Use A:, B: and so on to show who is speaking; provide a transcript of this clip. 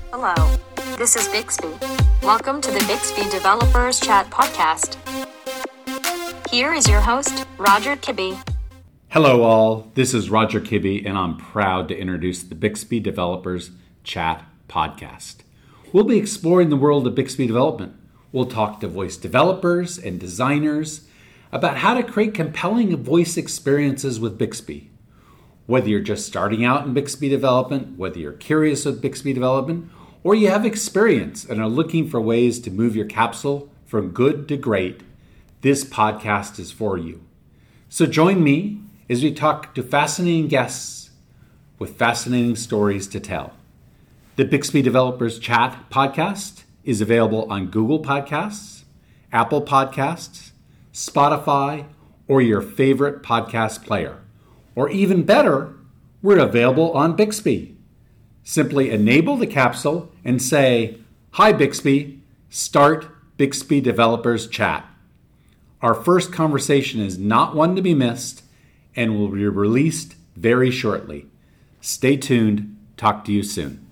A: Hello, this is Bixby. Welcome to the Bixby Developers Chat Podcast. Here is your host, Roger Kibbe.
B: Hello all, this is Roger Kibbe, and I'm proud to introduce the Bixby Developers Chat Podcast. We'll be exploring the world of Bixby development. We'll talk to voice developers and designers about how to create compelling voice experiences with Bixby. Whether you're just starting out in Bixby development, whether you're curious with Bixby development, or you have experience and are looking for ways to move your capsule from good to great, this podcast is for you. So join me as we talk to fascinating guests with fascinating stories to tell. The Bixby Developers Chat Podcast is available on Google Podcasts, Apple Podcasts, Spotify, or your favorite podcast player. Or even better, we're available on Bixby. Simply enable the capsule and say, "Hi Bixby, start Bixby Developers Chat." Our first conversation is not one to be missed and will be released very shortly. Stay tuned. Talk to you soon.